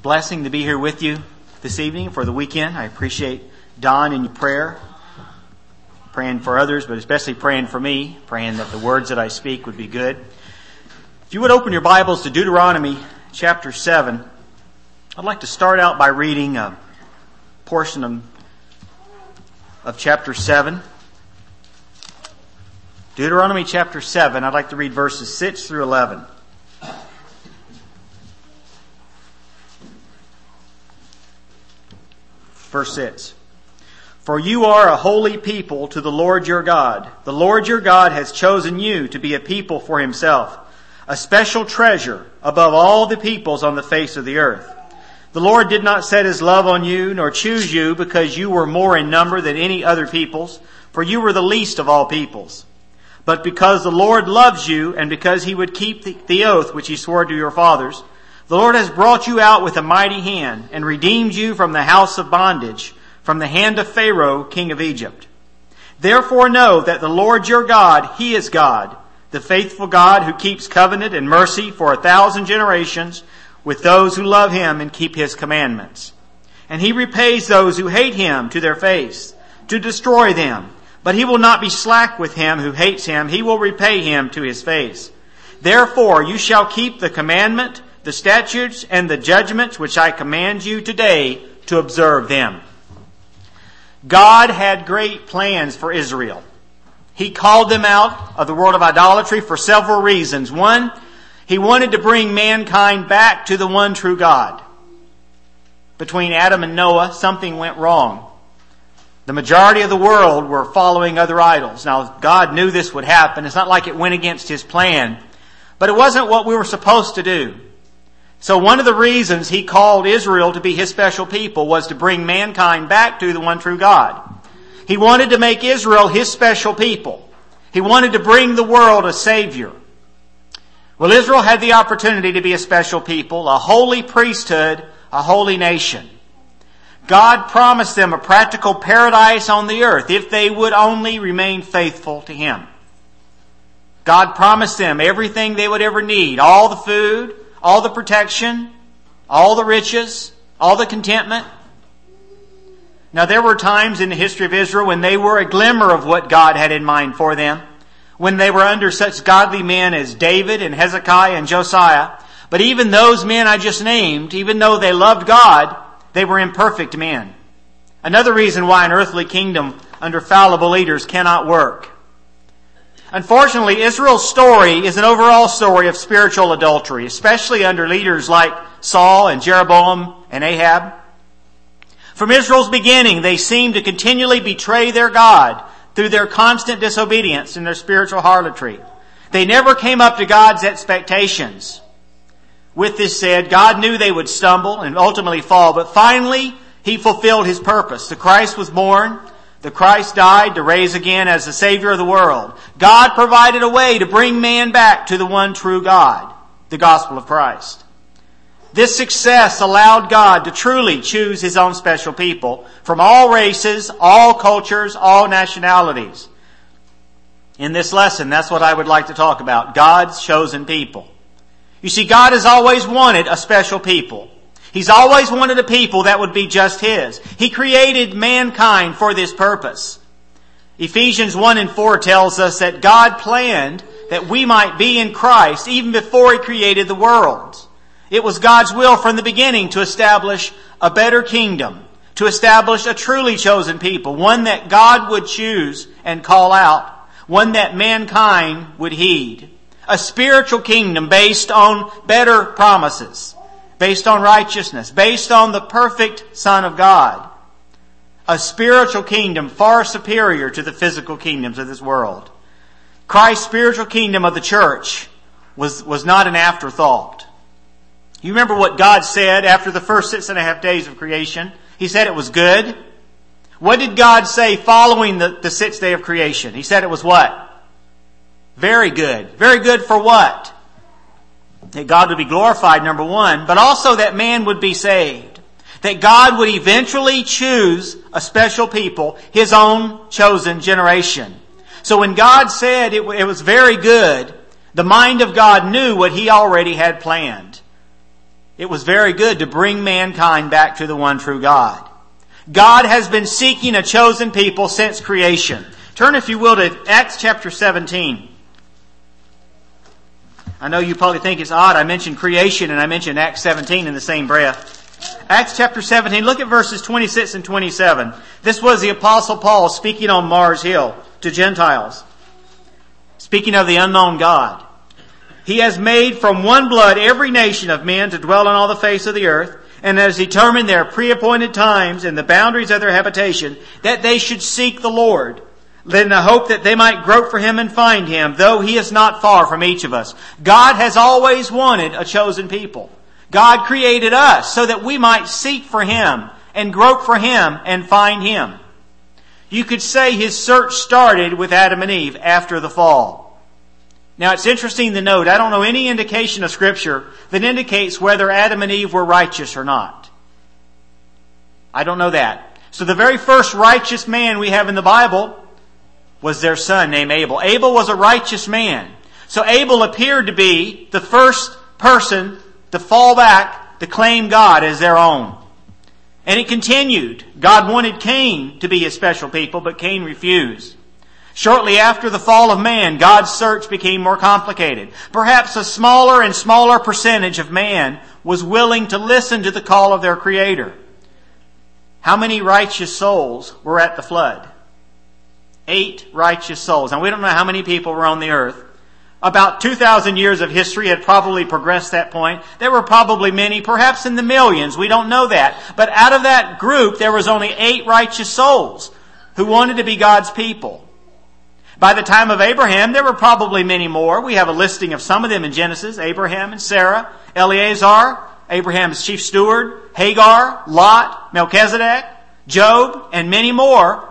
blessing to be here with you this evening for the weekend. I appreciate Don and your prayer, praying for others, but especially praying for me, praying that the words that I speak would be good. If you would open your Bibles to Deuteronomy chapter 7, I'd like to start out by reading a portion of chapter 7. Deuteronomy chapter 7, I'd like to read verses 6 through 11. Verse 6. For you are a holy people to the Lord your God. The Lord your God has chosen you to be a people for himself, a special treasure above all the peoples on the face of the earth. The Lord did not set his love on you, nor choose you because you were more in number than any other peoples, for you were the least of all peoples. But because the Lord loves you, and because he would keep the oath which he swore to your fathers, the Lord has brought you out with a mighty hand, and redeemed you from the house of bondage, from the hand of Pharaoh, king of Egypt. Therefore know that the Lord your God, he is God, the faithful God who keeps covenant and mercy for 1,000 generations with those who love him and keep his commandments. And he repays those who hate him to their face, to destroy them. But he will not be slack with him who hates him. He will repay him to his face. Therefore you shall keep the commandment, the statutes, and the judgments which I command you today to observe them. God had great plans for Israel. He called them out of the world of idolatry for several reasons. One, he wanted to bring mankind back to the one true God. Between Adam and Noah, something went wrong. The majority of the world were following other idols. Now, God knew this would happen. It's not like it went against his plan. But it wasn't what we were supposed to do. So one of the reasons he called Israel to be his special people was to bring mankind back to the one true God. He wanted to make Israel his special people. He wanted to bring the world a Savior. Well, Israel had the opportunity to be a special people, a holy priesthood, a holy nation. God promised them a practical paradise on the earth if they would only remain faithful to him. God promised them everything they would ever need, all the food, all the protection, all the riches, all the contentment. Now there were times in the history of Israel when they were a glimmer of what God had in mind for them, when they were under such godly men as David and Hezekiah and Josiah. But even those men I just named, even though they loved God, they were imperfect men. Another reason why an earthly kingdom under fallible leaders cannot work. Unfortunately, Israel's story is an overall story of spiritual adultery, especially under leaders like Saul and Jeroboam and Ahab. From Israel's beginning, they seemed to continually betray their God through their constant disobedience and their spiritual harlotry. They never came up to God's expectations. With this said, God knew they would stumble and ultimately fall, but finally he fulfilled his purpose. The Christ was born. The Christ died to raise again as the Savior of the world. God provided a way to bring man back to the one true God, the gospel of Christ. This success allowed God to truly choose his own special people from all races, all cultures, all nationalities. In this lesson, that's what I would like to talk about, God's chosen people. You see, God has always wanted a special people. He's always wanted a people that would be just his. He created mankind for this purpose. Ephesians 1:4 tells us that God planned that we might be in Christ even before he created the world. It was God's will from the beginning to establish a better kingdom, to establish a truly chosen people, one that God would choose and call out, one that mankind would heed. A spiritual kingdom based on better promises, based on righteousness, based on the perfect Son of God. A spiritual kingdom far superior to the physical kingdoms of this world. Christ's spiritual kingdom of the church was not an afterthought. You remember what God said after the first 6.5 days of creation? He said it was good. What did God say following the 6th day of creation? He said it was what? Very good. Very good for what? That God would be glorified, number one, but also that man would be saved. That God would eventually choose a special people, his own chosen generation. So when God said it was very good, the mind of God knew what he already had planned. it was very good to bring mankind back to the one true God. God has been seeking a chosen people since creation. Turn, if you will, to Acts chapter 17. I know you probably think it's odd. I mentioned creation and I mentioned Acts 17 in the same breath. Acts chapter 17, look at verses 26 and 27. This was the Apostle Paul speaking on Mars Hill to Gentiles. Speaking of the unknown God. He has made from one blood every nation of men to dwell on all the face of the earth, and has determined their pre-appointed times and the boundaries of their habitation, that they should seek the Lord, in the hope that they might grope for Him and find Him, though He is not far from each of us. God has always wanted a chosen people. God created us so that we might seek for Him and grope for Him and find Him. You could say His search started with Adam and Eve after the fall. Now it's interesting to note, I don't know any indication of Scripture that indicates whether Adam and Eve were righteous or not. I don't know that. So the very first righteous man we have in the Bible was their son named Abel. Abel was a righteous man. So Abel appeared to be the first person to fall back to claim God as their own. And it continued. God wanted Cain to be His special people, but Cain refused. Shortly after the fall of man, God's search became more complicated. Perhaps a smaller and smaller percentage of man was willing to listen to the call of their Creator. How many righteous souls were at the flood? 8 righteous souls. Now we don't know how many people were on the earth. About 2,000 years of history had probably progressed that point. There were probably many, perhaps in the millions. We don't know that. But out of that group, there was only 8 righteous souls who wanted to be God's people. By the time of Abraham, there were probably many more. We have a listing of some of them in Genesis. Abraham and Sarah, Eleazar, Abraham's chief steward, Hagar, Lot, Melchizedek, Job, and many more.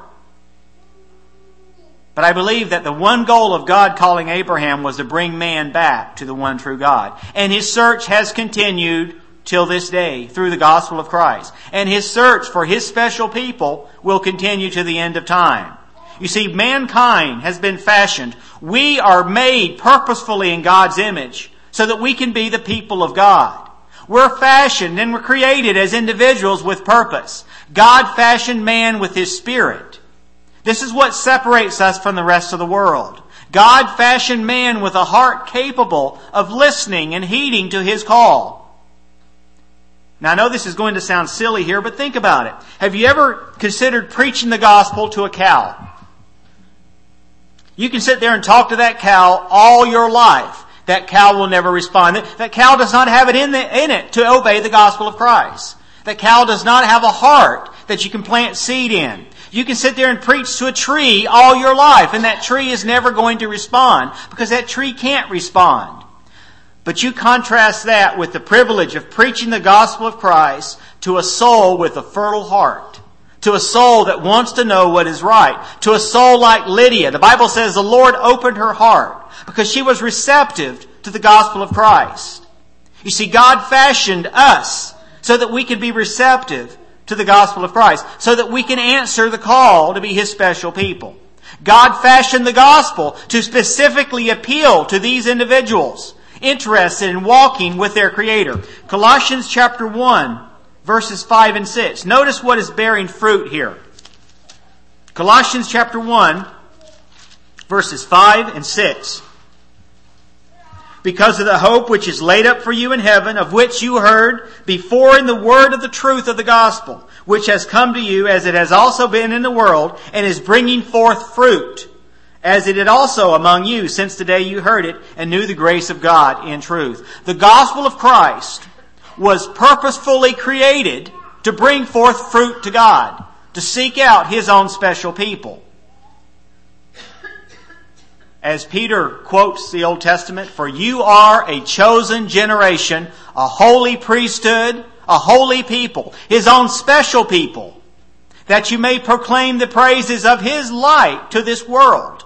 But I believe that the one goal of God calling Abraham was to bring man back to the one true God. And His search has continued till this day through the gospel of Christ. And His search for His special people will continue to the end of time. You see, mankind has been fashioned. We are made purposefully in God's image so that we can be the people of God. We're fashioned and we're created as individuals with purpose. God fashioned man with His Spirit. This is what separates us from the rest of the world. God fashioned man with a heart capable of listening and heeding to His call. Now I know this is going to sound silly here, but think about it. Have you ever considered preaching the gospel to a cow? You can sit there and talk to that cow all your life. That cow will never respond. That cow does not have it in it to obey the gospel of Christ. That cow does not have a heart that you can plant seed in. You can sit there and preach to a tree all your life, and that tree is never going to respond because that tree can't respond. But you contrast that with the privilege of preaching the gospel of Christ to a soul with a fertile heart. To a soul that wants to know what is right. To a soul like Lydia. The Bible says the Lord opened her heart because she was receptive to the gospel of Christ. You see, God fashioned us so that we can be receptive to the gospel of Christ. So that we can answer the call to be His special people. God fashioned the gospel to specifically appeal to these individuals interested in walking with their Creator. Colossians chapter 1. Verses 5 and 6. Notice what is bearing fruit here. Colossians chapter 1, verses 5 and 6. Because of the hope which is laid up for you in heaven, of which you heard before in the word of the truth of the gospel, which has come to you as it has also been in the world, and is bringing forth fruit, as it did also among you since the day you heard it and knew the grace of God in truth. The gospel of Christ was purposefully created to bring forth fruit to God, to seek out His own special people. As Peter quotes the Old Testament, "For you are a chosen generation, a holy priesthood, a holy people, His own special people, that you may proclaim the praises of His light to this world."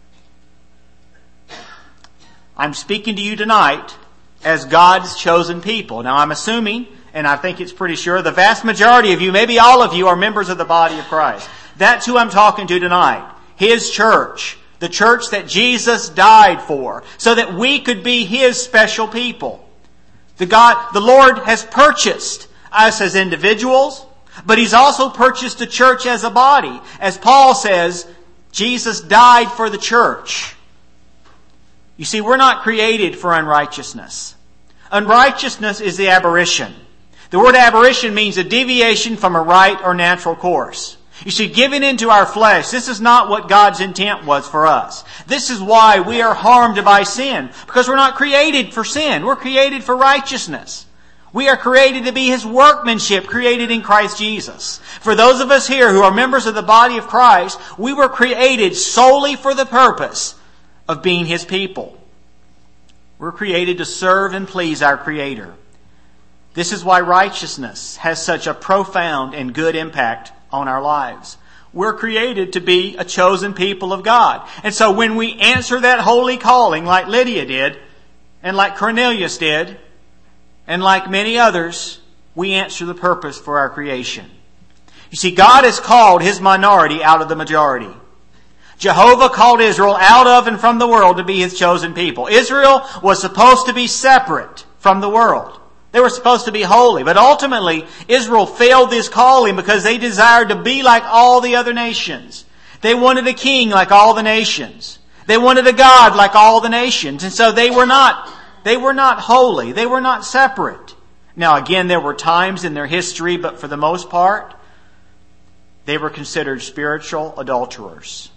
I'm speaking to you tonight as God's chosen people. Now I'm assuming, and I think it's pretty sure, the vast majority of you, maybe all of you, are members of the body of Christ. That's who I'm talking to tonight. His church. The church that Jesus died for. So that we could be His special people. The Lord has purchased us as individuals, but He's also purchased the church as a body. As Paul says, Jesus died for the church. You see, we're not created for unrighteousness. Unrighteousness is the aberration. The word aberration means a deviation from a right or natural course. You see, giving into our flesh, this is not what God's intent was for us. This is why we are harmed by sin, because we're not created for sin. We're created for righteousness. We are created to be His workmanship, created in Christ Jesus. For those of us here who are members of the body of Christ, we were created solely for the purpose of being His people. We're created to serve and please our Creator. This is why righteousness has such a profound and good impact on our lives. We're created to be a chosen people of God. And so when we answer that holy calling like Lydia did, and like Cornelius did, and like many others, we answer the purpose for our creation. You see, God has called His minority out of the majority. Jehovah called Israel out of and from the world to be His chosen people. Israel was supposed to be separate from the world. They were supposed to be holy, but ultimately Israel failed this calling because they desired to be like all the other nations. They wanted a king like all the nations. They wanted a God like all the nations. And so they were not holy. They were not separate. Now again, there were times in their history, but for the most part, they were considered spiritual adulterers.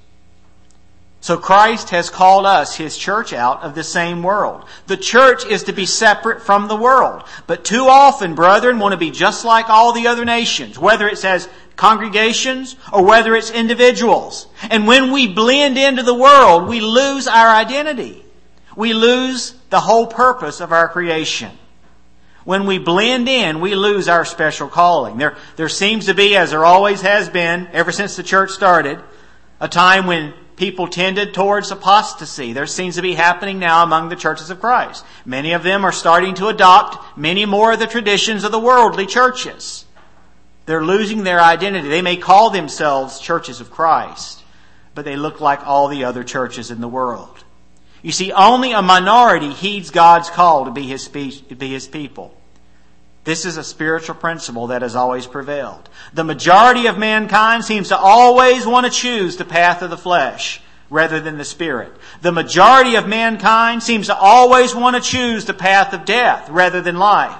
So Christ has called us, His church, out of the same world. The church is to be separate from the world. But too often, brethren, want to be just like all the other nations, whether it's as congregations or whether it's individuals. And when we blend into the world, we lose our identity. We lose the whole purpose of our creation. When we blend in, we lose our special calling. There seems to be, as there always has been, ever since the church started, a time when people tended towards apostasy. There seems to be happening now among the churches of Christ. Many of them are starting to adopt many more of the traditions of the worldly churches. They're losing their identity. They may call themselves churches of Christ, but they look like all the other churches in the world. You see, only a minority heeds God's call to be His people. This is a spiritual principle that has always prevailed. The majority of mankind seems to always want to choose the path of the flesh rather than the Spirit. The majority of mankind seems to always want to choose the path of death rather than life.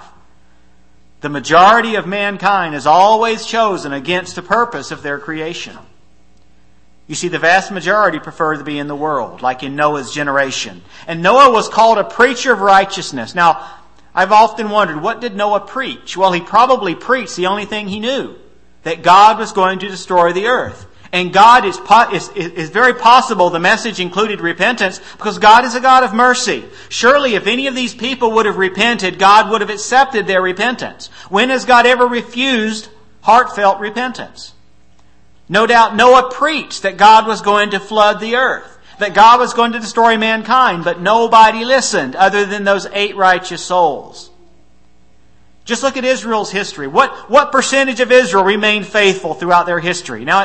The majority of mankind has always chosen against the purpose of their creation. You see, the vast majority prefer to be in the world, like in Noah's generation. And Noah was called a preacher of righteousness. Now, I've often wondered, what did Noah preach? Well, he probably preached the only thing he knew, that God was going to destroy the earth. And God is very possible the message included repentance, because God is a God of mercy. Surely if any of these people would have repented, God would have accepted their repentance. When has God ever refused heartfelt repentance? No doubt Noah preached that God was going to flood the earth, that God was going to destroy mankind, but nobody listened other than those 8 righteous souls. Just look at Israel's history. What percentage of Israel remained faithful throughout their history? Now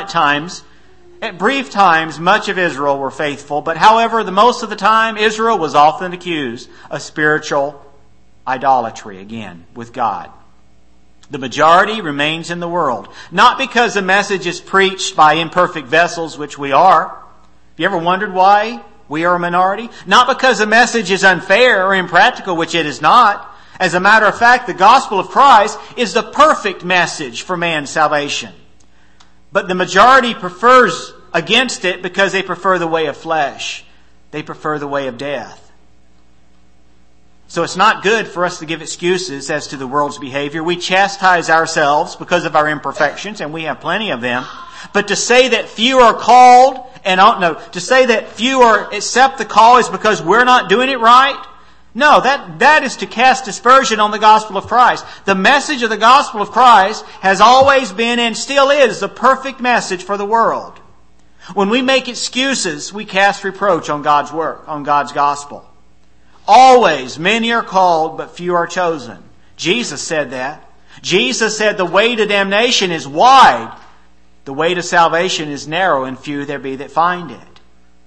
at brief times, much of Israel were faithful, but however, the most of the time, Israel was often accused of spiritual idolatry again with God. The majority remains in the world. Not because the message is preached by imperfect vessels, which we are. Have you ever wondered why we are a minority? Not because the message is unfair or impractical, which it is not. As a matter of fact, the gospel of Christ is the perfect message for man's salvation. But the majority prefers against it because they prefer the way of flesh. They prefer the way of death. So it's not good for us to give excuses as to the world's behavior. We chastise ourselves because of our imperfections, and we have plenty of them. But to say that few are called to say that few are accept the call is because we're not doing it right? No, that is to cast dispersion on the gospel of Christ. The message of the gospel of Christ has always been and still is the perfect message for the world. When we make excuses, we cast reproach on God's work, on God's gospel. Always, many are called, but few are chosen. Jesus said that. Jesus said the way to damnation is wide. The way to salvation is narrow, and few there be that find it.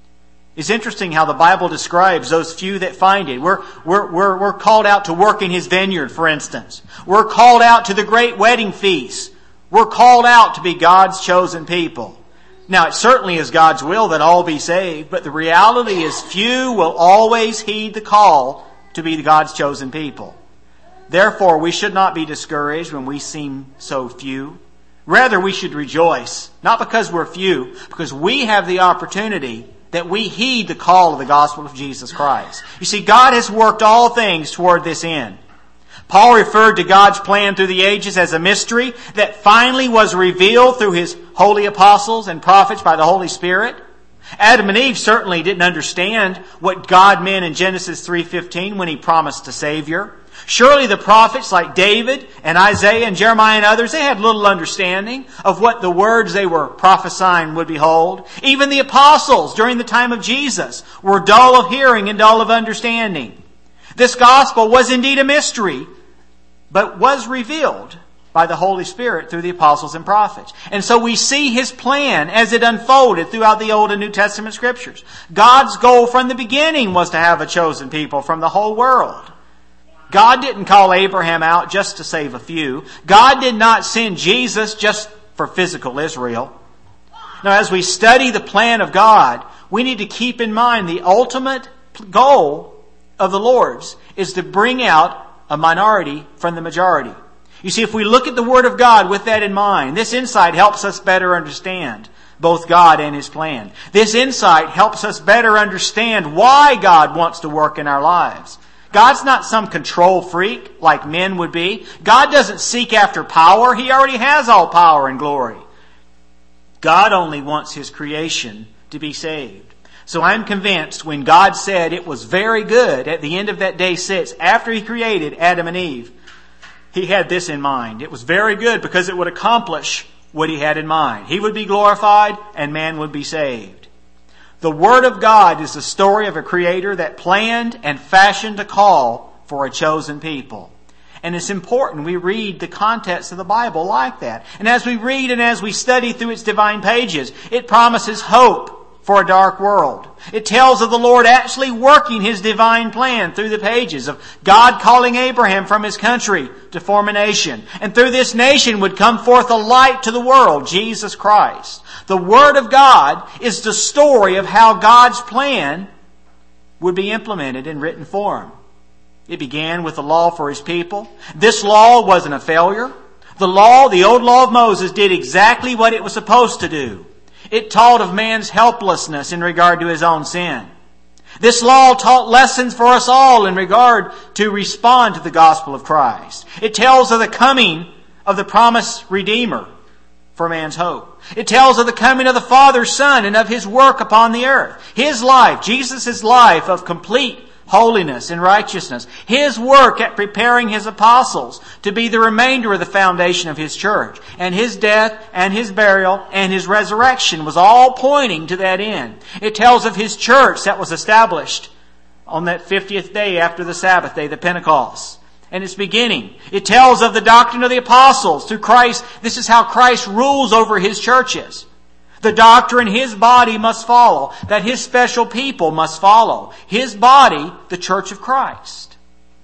It's interesting how the Bible describes those few that find it. We're called out to work in His vineyard, for instance. We're called out to the great wedding feast. We're called out to be God's chosen people. Now, it certainly is God's will that all be saved, but the reality is few will always heed the call to be God's chosen people. Therefore, we should not be discouraged when we seem so few. Rather, we should rejoice, not because we're few, because we have the opportunity that we heed the call of the gospel of Jesus Christ. You see, God has worked all things toward this end. Paul referred to God's plan through the ages as a mystery that finally was revealed through His holy apostles and prophets by the Holy Spirit. Adam and Eve certainly didn't understand what God meant in Genesis 3:15 when He promised a Savior. Surely the prophets like David and Isaiah and Jeremiah and others, they had little understanding of what the words they were prophesying would behold. Even the apostles during the time of Jesus were dull of hearing and dull of understanding. This gospel was indeed a mystery, but was revealed by the Holy Spirit through the apostles and prophets. And so we see His plan as it unfolded throughout the Old and New Testament Scriptures. God's goal from the beginning was to have a chosen people from the whole world. God didn't call Abraham out just to save a few. God did not send Jesus just for physical Israel. Now, as we study the plan of God, we need to keep in mind the ultimate goal of the Lord's is to bring out a minority from the majority. You see, if we look at the Word of God with that in mind, this insight helps us better understand both God and His plan. This insight helps us better understand why God wants to work in our lives. God's not some control freak like men would be. God doesn't seek after power. He already has all power and glory. God only wants His creation to be saved. So I'm convinced when God said it was very good at the end of that day 6, after He created Adam and Eve, He had this in mind. It was very good because it would accomplish what He had in mind. He would be glorified and man would be saved. The Word of God is the story of a Creator that planned and fashioned a call for a chosen people. And it's important we read the context of the Bible like that. And as we read and as we study through its divine pages, it promises hope for a dark world. It tells of the Lord actually working His divine plan through the pages of God calling Abraham from his country to form a nation. And through this nation would come forth a light to the world, Jesus Christ. The Word of God is the story of how God's plan would be implemented in written form. It began with the law for His people. This law wasn't a failure. The old law of Moses, did exactly what it was supposed to do. It taught of man's helplessness in regard to his own sin. This law taught lessons for us all in regard to respond to the gospel of Christ. It tells of the coming of the promised Redeemer for man's hope. It tells of the coming of the Father's Son and of His work upon the earth. His life, Jesus' life of complete holiness and righteousness. His work at preparing His apostles to be the remainder of the foundation of His church. And His death and His burial and His resurrection was all pointing to that end. It tells of His church that was established on that 50th day after the Sabbath day, the Pentecost. And its beginning. It tells of the doctrine of the apostles through Christ. This is how Christ rules over His churches. The doctrine His body must follow, that His special people must follow. His body, the church of Christ.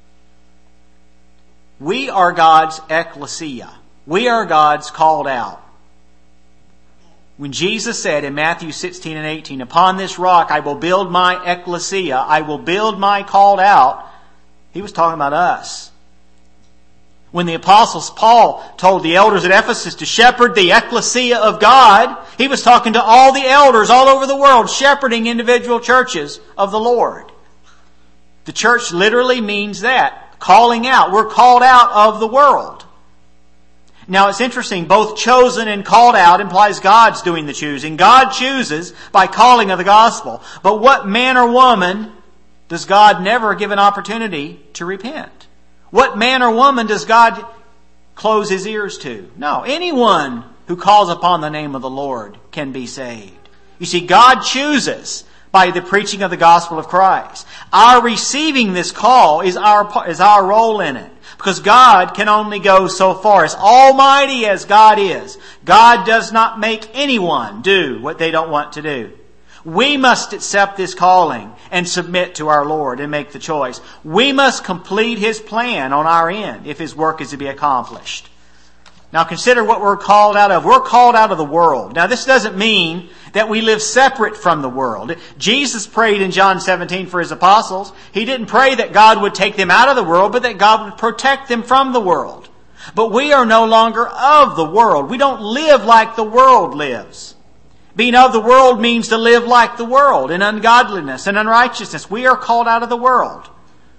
We are God's ecclesia. We are God's called out. When Jesus said in Matthew 16 and 18, "Upon this rock I will build my ecclesia, I will build my called out," He was talking about us. When the Apostle Paul told the elders at Ephesus to shepherd the ecclesia of God, he was talking to all the elders all over the world, shepherding individual churches of the Lord. The church literally means that, calling out. We're called out of the world. Now it's interesting, both chosen and called out implies God's doing the choosing. God chooses by calling of the gospel. But what man or woman does God never give an opportunity to repent? What man or woman does God close His ears to? No, anyone who calls upon the name of the Lord can be saved. You see, God chooses by the preaching of the gospel of Christ. Our receiving this call is our role in it. Because God can only go so far. As almighty as God is, God does not make anyone do what they don't want to do. We must accept this calling and submit to our Lord and make the choice. We must complete His plan on our end if His work is to be accomplished. Now consider what we're called out of. We're called out of the world. Now this doesn't mean that we live separate from the world. Jesus prayed in John 17 for His apostles. He didn't pray that God would take them out of the world, but that God would protect them from the world. But we are no longer of the world. We don't live like the world lives. Being of the world means to live like the world in ungodliness and unrighteousness. We are called out of the world.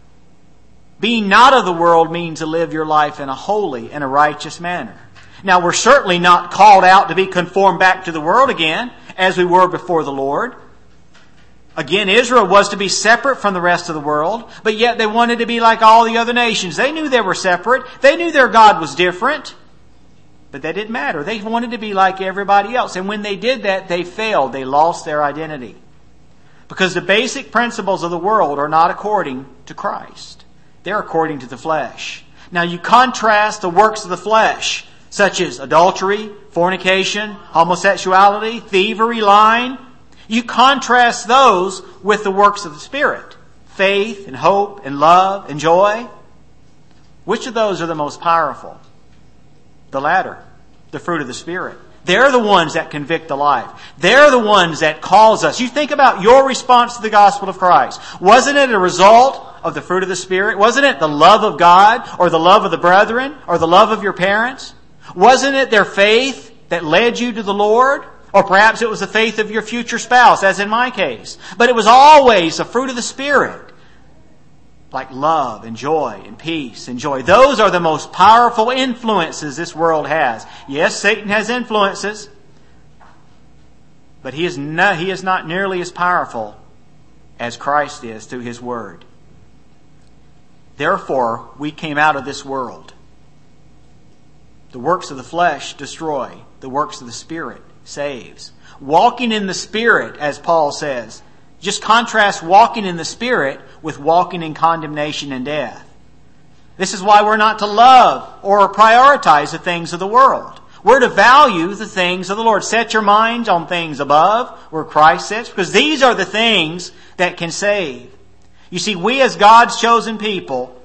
Being not of the world means to live your life in a holy and a righteous manner. Now, we're certainly not called out to be conformed back to the world again, as we were before the Lord. Again, Israel was to be separate from the rest of the world, but yet they wanted to be like all the other nations. They knew they were separate. They knew their God was different. But that didn't matter. They wanted to be like everybody else. And when they did that, they failed. They lost their identity. Because the basic principles of the world are not according to Christ. They're according to the flesh. Now you contrast the works of the flesh, such as adultery, fornication, homosexuality, thievery, lying. You contrast those with the works of the Spirit. Faith and hope and love and joy. Which of those are the most powerful? The latter, the fruit of the Spirit. They're the ones that convict the life. They're the ones that cause us. You think about your response to the gospel of Christ. Wasn't it a result of the fruit of the Spirit? Wasn't it the love of God or the love of the brethren or the love of your parents? Wasn't it their faith that led you to the Lord? Or perhaps it was the faith of your future spouse, as in my case. But it was always the fruit of the Spirit. Like love and joy and peace and joy. Those are the most powerful influences this world has. Yes, Satan has influences. But he is not nearly as powerful as Christ is through His Word. Therefore, we came out of this world. The works of the flesh destroy. The works of the Spirit saves. Walking in the Spirit, as Paul says, just contrast walking in the Spirit with walking in condemnation and death. This is why we're not to love or prioritize the things of the world. We're to value the things of the Lord. Set your minds on things above, where Christ sits, because these are the things that can save. You see, we as God's chosen people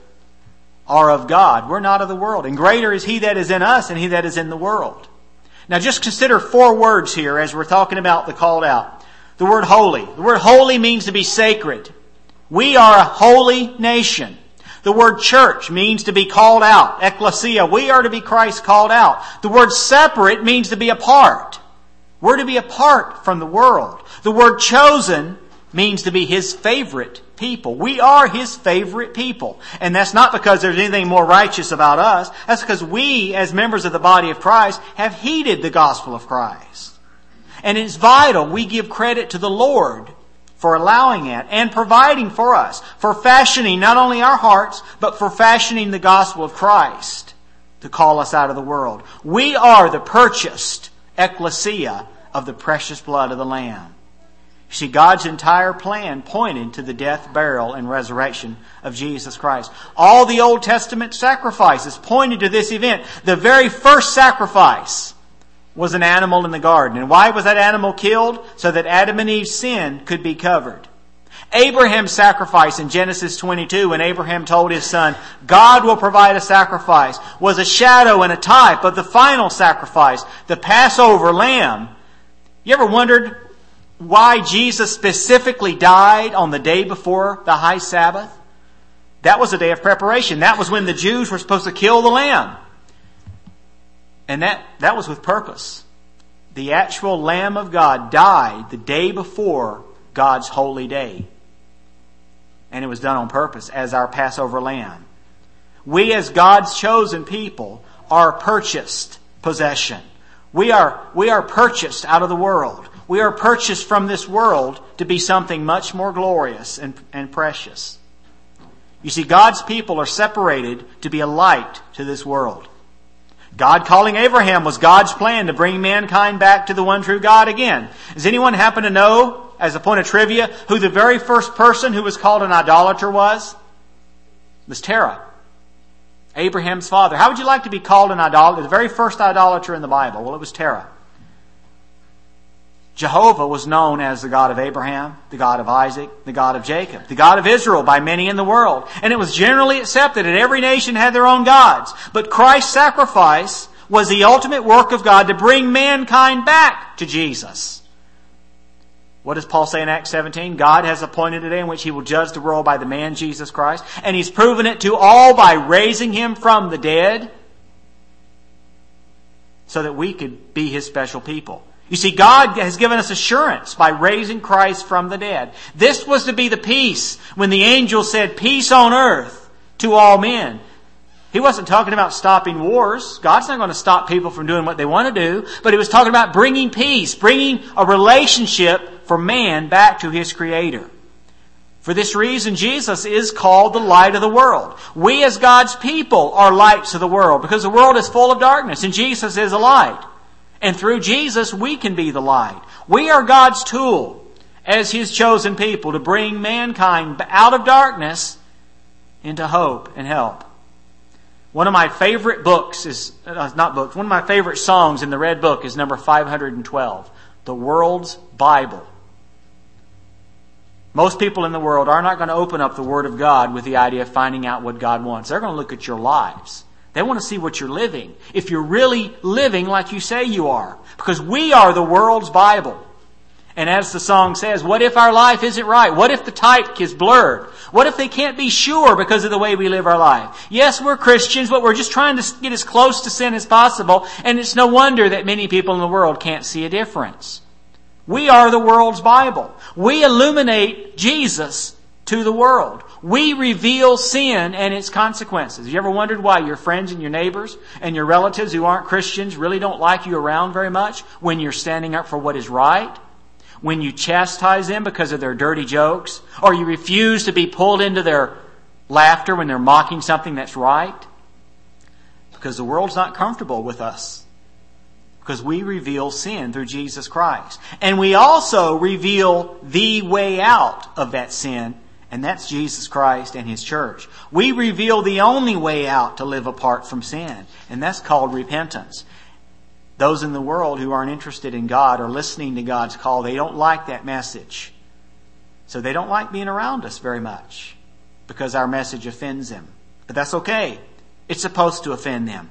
are of God. We're not of the world. And greater is He that is in us than he that is in the world. Now just consider 4 words here as we're talking about the called out. The word holy. The word holy means to be sacred. We are a holy nation. The word church means to be called out. Ecclesia. We are to be Christ called out. The word separate means to be apart. We're to be apart from the world. The word chosen means to be His favorite people. We are His favorite people. And that's not because there's anything more righteous about us. That's because we, as members of the body of Christ, have heeded the gospel of Christ. And it's vital we give credit to the Lord for allowing it and providing for us, for fashioning not only our hearts, but for fashioning the gospel of Christ to call us out of the world. We are the purchased ecclesia of the precious blood of the Lamb. You see, God's entire plan pointed to the death, burial, and resurrection of Jesus Christ. All the Old Testament sacrifices pointed to this event. The very first sacrifice was an animal in the garden. And why was that animal killed? So that Adam and Eve's sin could be covered. Abraham's sacrifice in Genesis 22, when Abraham told his son, God will provide a sacrifice, was a shadow and a type of the final sacrifice, the Passover lamb. You ever wondered why Jesus specifically died on the day before the high Sabbath? That was a day of preparation. That was when the Jews were supposed to kill the lamb. And that was with purpose. The actual Lamb of God died the day before God's holy day. And it was done on purpose as our Passover lamb. We as God's chosen people are purchased possession. We are purchased out of the world. We are purchased from this world to be something much more glorious and precious. You see, God's people are separated to be a light to this world. God calling Abraham was God's plan to bring mankind back to the one true God again. Does anyone happen to know, as a point of trivia, who the very first person who was called an idolater was? It was Terah, Abraham's father. How would you like to be called an idolater? The very first idolater in the Bible. Well, it was Terah. Jehovah was known as the God of Abraham, the God of Isaac, the God of Jacob, the God of Israel by many in the world. And it was generally accepted that every nation had their own gods. But Christ's sacrifice was the ultimate work of God to bring mankind back to Jesus. What does Paul say in Acts 17? God has appointed a day in which He will judge the world by the man Jesus Christ. And He's proven it to all by raising Him from the dead so that we could be His special people. You see, God has given us assurance by raising Christ from the dead. This was to be the peace when the angel said, peace on earth to all men. He wasn't talking about stopping wars. God's not going to stop people from doing what they want to do. But He was talking about bringing peace, bringing a relationship for man back to his Creator. For this reason, Jesus is called the light of the world. We as God's people are lights of the world because the world is full of darkness and Jesus is a light. And through Jesus, we can be the light. We are God's tool as His chosen people to bring mankind out of darkness into hope and help. One of my favorite books is, one of my favorite songs in the Red Book is number 512, The World's Bible. Most people in the world are not going to open up the Word of God with the idea of finding out what God wants. They're going to look at your lives. They want to see what you're living. If you're really living like you say you are. Because we are the world's Bible. And as the song says, what if our life isn't right? What if the type is blurred? What if they can't be sure because of the way we live our life? Yes, we're Christians, but we're just trying to get as close to sin as possible. And it's no wonder that many people in the world can't see a difference. We are the world's Bible. We illuminate Jesus to the world. We reveal sin and its consequences. You ever wondered why your friends and your neighbors and your relatives who aren't Christians really don't like you around very much when you're standing up for what is right? When you chastise them because of their dirty jokes? Or you refuse to be pulled into their laughter when they're mocking something that's right? Because the world's not comfortable with us. Because we reveal sin through Jesus Christ. And we also reveal the way out of that sin. And that's Jesus Christ and His church. We reveal the only way out to live apart from sin. And that's called repentance. Those in the world who aren't interested in God or listening to God's call, they don't like that message. So they don't like being around us very much. Because our message offends them. But that's okay. It's supposed to offend them.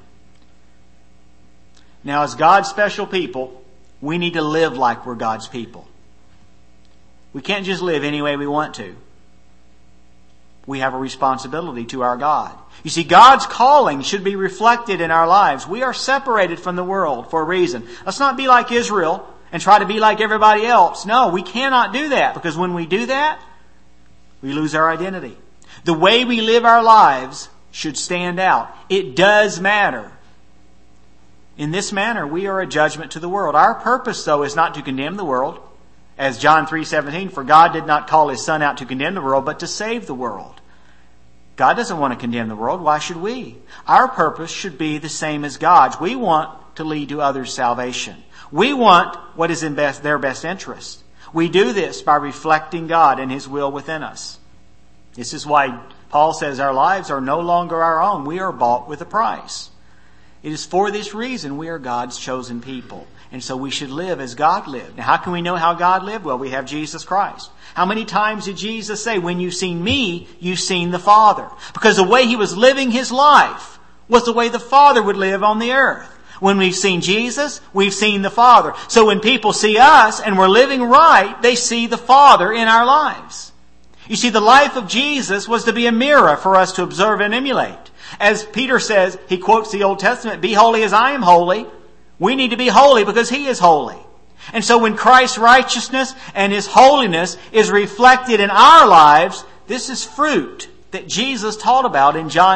Now, as God's special people, we need to live like we're God's people. We can't just live any way we want to. We have a responsibility to our God. You see, God's calling should be reflected in our lives. We are separated from the world for a reason. Let's not be like Israel and try to be like everybody else. No, we cannot do that, because when we do that, we lose our identity. The way we live our lives should stand out. It does matter. In this manner, we are a judgment to the world. Our purpose, though, is not to condemn the world. As John 3:17, for God did not call His Son out to condemn the world, but to save the world. God doesn't want to condemn the world. Why should we? Our purpose should be the same as God's. We want to lead to others' salvation. We want what is in their best interest. We do this by reflecting God and His will within us. This is why Paul says our lives are no longer our own. We are bought with a price. It is for this reason we are God's chosen people. And so we should live as God lived. Now, how can we know how God lived? Well, we have Jesus Christ. How many times did Jesus say, when you've seen me, you've seen the Father? Because the way He was living His life was the way the Father would live on the earth. When we've seen Jesus, we've seen the Father. So when people see us and we're living right, they see the Father in our lives. You see, the life of Jesus was to be a mirror for us to observe and emulate. As Peter says, he quotes the Old Testament, be holy as I am holy. We need to be holy because He is holy. And so when Christ's righteousness and His holiness is reflected in our lives, this is fruit that Jesus taught about in John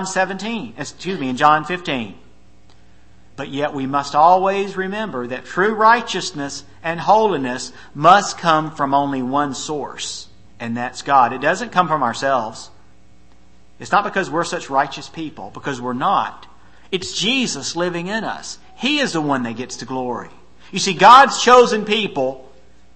15. But yet we must always remember that true righteousness and holiness must come from only one source, and that's God. It doesn't come from ourselves. It's not because we're such righteous people, because we're not. It's Jesus living in us. He is the one that gets the glory. You see, God's chosen people,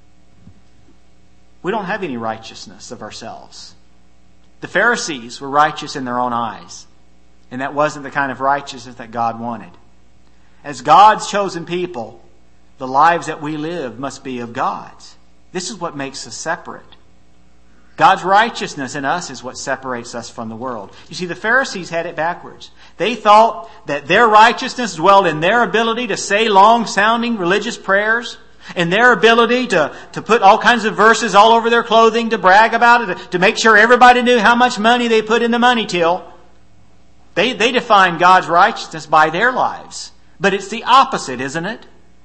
we don't have any righteousness of ourselves. The Pharisees were righteous in their own eyes, and that wasn't the kind of righteousness that God wanted. As God's chosen people, the lives that we live must be of God's. This is what makes us separate. God's righteousness in us is what separates us from the world. You see, the Pharisees had it backwards. They thought that their righteousness dwelled in their ability to say long-sounding religious prayers, and their ability to put all kinds of verses all over their clothing, to brag about it, to make sure everybody knew how much money they put in the money till. They define God's righteousness by their lives. But it's the opposite, isn't it?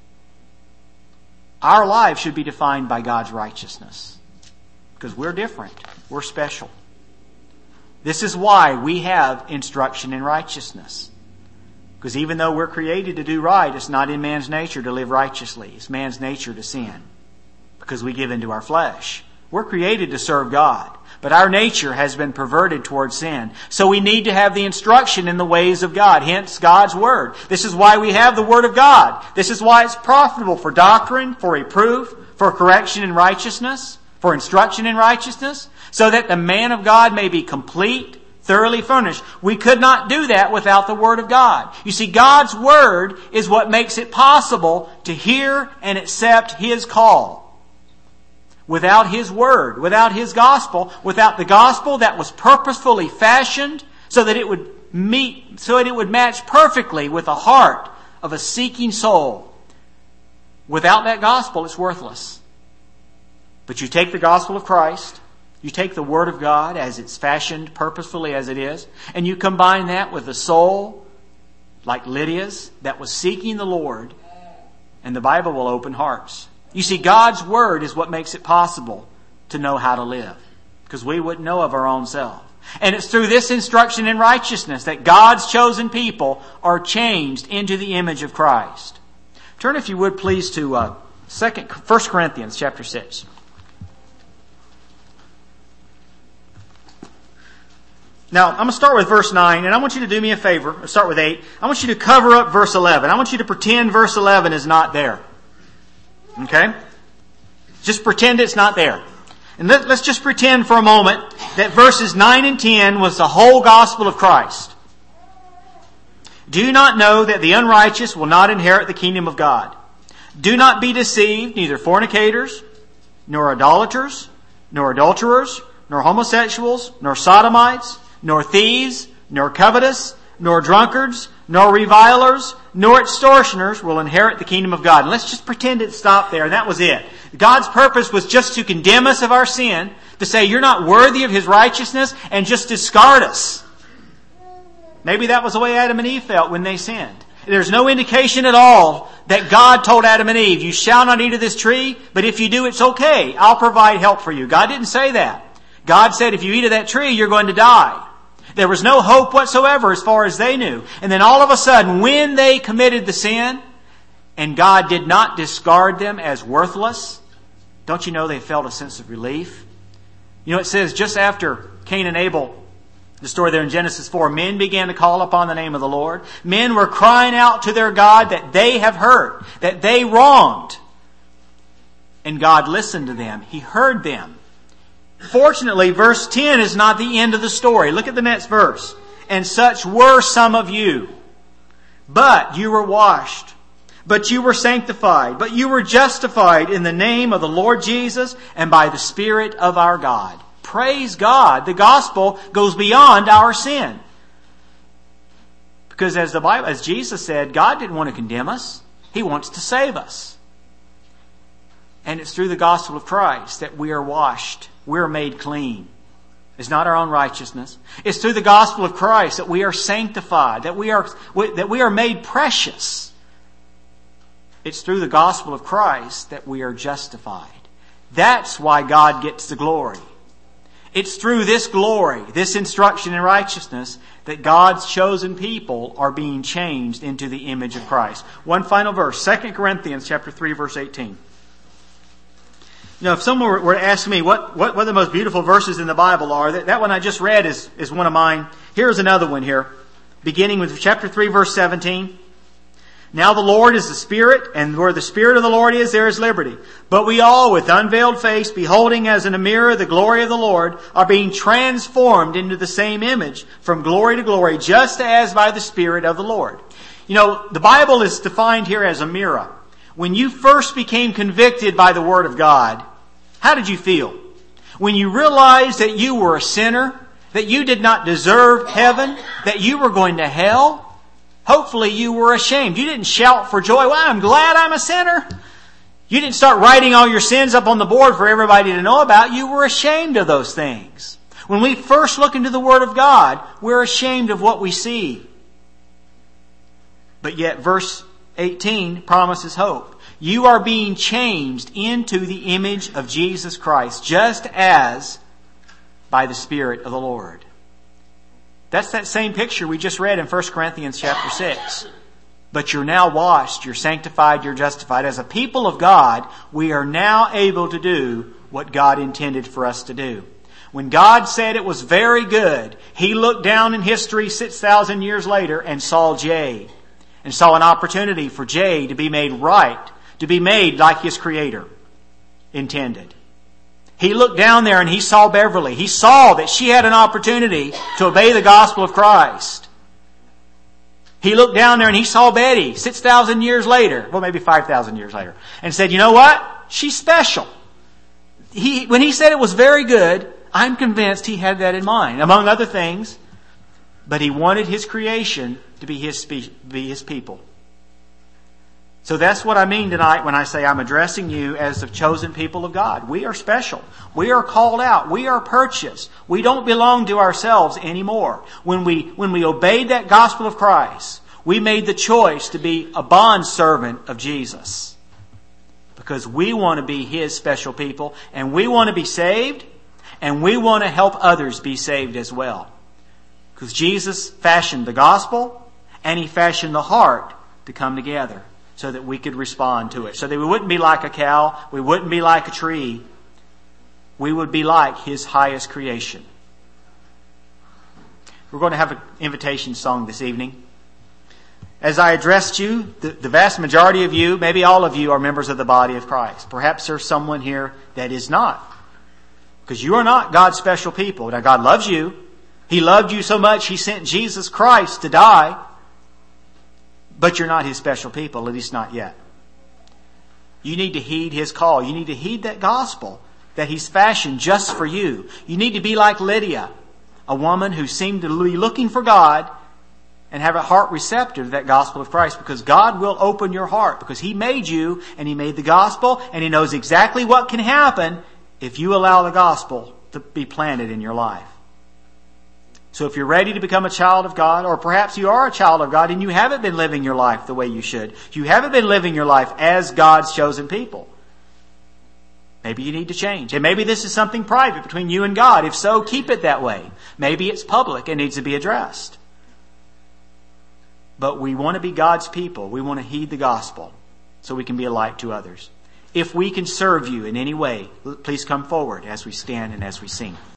Our lives should be defined by God's righteousness. Because we're different. We're special. This is why we have instruction in righteousness. Because even though we're created to do right, it's not in man's nature to live righteously. It's man's nature to sin. Because we give into our flesh. We're created to serve God. But our nature has been perverted towards sin. So we need to have the instruction in the ways of God. Hence God's Word. This is why we have the Word of God. This is why it's profitable for doctrine, for reproof, for correction in righteousness, for instruction in righteousness, so that the man of God may be complete, thoroughly furnished. We could not do that without the Word of God. You see, God's Word is what makes it possible to hear and accept His call. Without His Word, without His gospel, without the gospel that was purposefully fashioned so that it would match perfectly with the heart of a seeking soul. Without that gospel, it's worthless. But you take the gospel of Christ, you take the Word of God as it's fashioned purposefully as it is, and you combine that with a soul like Lydia's that was seeking the Lord, and the Bible will open hearts. You see, God's Word is what makes it possible to know how to live, because we wouldn't know of our own self. And it's through this instruction in righteousness that God's chosen people are changed into the image of Christ. Turn, if you would, please, to 1 Corinthians chapter 6. Now, I'm going to start with verse 9, and I want you to do me a favor. I'll start with 8. I want you to cover up verse 11. I want you to pretend verse 11 is not there. Okay? Just pretend it's not there. And let's just pretend for a moment that verses 9 and 10 was the whole gospel of Christ. Do you not know that the unrighteous will not inherit the kingdom of God? Do not be deceived, neither fornicators, nor idolaters, nor adulterers, nor homosexuals, nor sodomites, nor thieves, nor covetous, nor drunkards, nor revilers, nor extortioners will inherit the kingdom of God. And let's just pretend it stopped there, and that was it. God's purpose was just to condemn us of our sin, to say you're not worthy of His righteousness, and just discard us. Maybe that was the way Adam and Eve felt when they sinned. There's no indication at all that God told Adam and Eve, you shall not eat of this tree, but if you do, it's okay. I'll provide help for you. God didn't say that. God said, if you eat of that tree, you're going to die. There was no hope whatsoever as far as they knew. And then all of a sudden, when they committed the sin, and God did not discard them as worthless, don't you know they felt a sense of relief? You know, it says just after Cain and Abel, the story there in Genesis 4, men began to call upon the name of the Lord. Men were crying out to their God that they have hurt, that they wronged. And God listened to them. He heard them. Fortunately, verse 10 is not the end of the story. Look at the next verse. And such were some of you. But you were washed. But you were sanctified. But you were justified in the name of the Lord Jesus and by the Spirit of our God. Praise God. The gospel goes beyond our sin. Because as Jesus said, God didn't want to condemn us. He wants to save us. And it's through the gospel of Christ that we are washed. We're made clean. It's not our own righteousness. It's through the gospel of Christ that we are sanctified, that we are made precious. It's through the gospel of Christ that we are justified. That's why God gets the glory. It's through this glory, this instruction in righteousness, that God's chosen people are being changed into the image of Christ. One final verse, 2 Corinthians chapter 3, verse 18. You know, if someone were to ask me what the most beautiful verses in the Bible are, that one I just read is one of mine. Here's another one here, beginning with chapter 3, verse 17. Now the Lord is the Spirit, and where the Spirit of the Lord is, there is liberty. But we all, with unveiled face, beholding as in a mirror the glory of the Lord, are being transformed into the same image, from glory to glory, just as by the Spirit of the Lord. You know, the Bible is defined here as a mirror. When you first became convicted by the Word of God, how did you feel? When you realized that you were a sinner, that you did not deserve heaven, that you were going to hell, hopefully you were ashamed. You didn't shout for joy, well, I'm glad I'm a sinner. You didn't start writing all your sins up on the board for everybody to know about. You were ashamed of those things. When we first look into the Word of God, we're ashamed of what we see. But yet verse 18 promises hope. You are being changed into the image of Jesus Christ, just as by the Spirit of the Lord. That's that same picture we just read in 1 Corinthians chapter 6. But you're now washed, you're sanctified, you're justified. As a people of God, we are now able to do what God intended for us to do. When God said it was very good, He looked down in history 6,000 years later and saw Jay. And saw an opportunity for Jay to be made right, to be made like his Creator intended. He looked down there and He saw Beverly. He saw that she had an opportunity to obey the gospel of Christ. He looked down there and He saw Betty 6,000 years later, well maybe 5,000 years later, and said, you know what? She's special. When He said it was very good, I'm convinced He had that in mind, among other things, but He wanted His creation to be His people. So that's what I mean tonight when I say I'm addressing you as the chosen people of God. We are special. We are called out. We are purchased. We don't belong to ourselves anymore. When we obeyed that gospel of Christ, we made the choice to be a bondservant of Jesus. Because we want to be His special people, and we want to be saved, and we want to help others be saved as well. Because Jesus fashioned the gospel, and He fashioned the heart to come together so that we could respond to it. So that we wouldn't be like a cow, we wouldn't be like a tree. We would be like His highest creation. We're going to have an invitation song this evening. As I addressed you, the vast majority of you, maybe all of you, are members of the body of Christ. Perhaps there's someone here that is not. Because you are not God's special people. Now God loves you. He loved you so much He sent Jesus Christ to die. But you're not His special people, at least not yet. You need to heed His call. You need to heed that gospel that He's fashioned just for you. You need to be like Lydia, a woman who seemed to be looking for God and have a heart receptive to that gospel of Christ, because God will open your heart, because He made you and He made the gospel, and He knows exactly what can happen if you allow the gospel to be planted in your life. So if you're ready to become a child of God, or perhaps you are a child of God and you haven't been living your life the way you should, you haven't been living your life as God's chosen people, maybe you need to change. And maybe this is something private between you and God. If so, keep it that way. Maybe it's public and needs to be addressed. But we want to be God's people. We want to heed the gospel so we can be a light to others. If we can serve you in any way, please come forward as we stand and as we sing.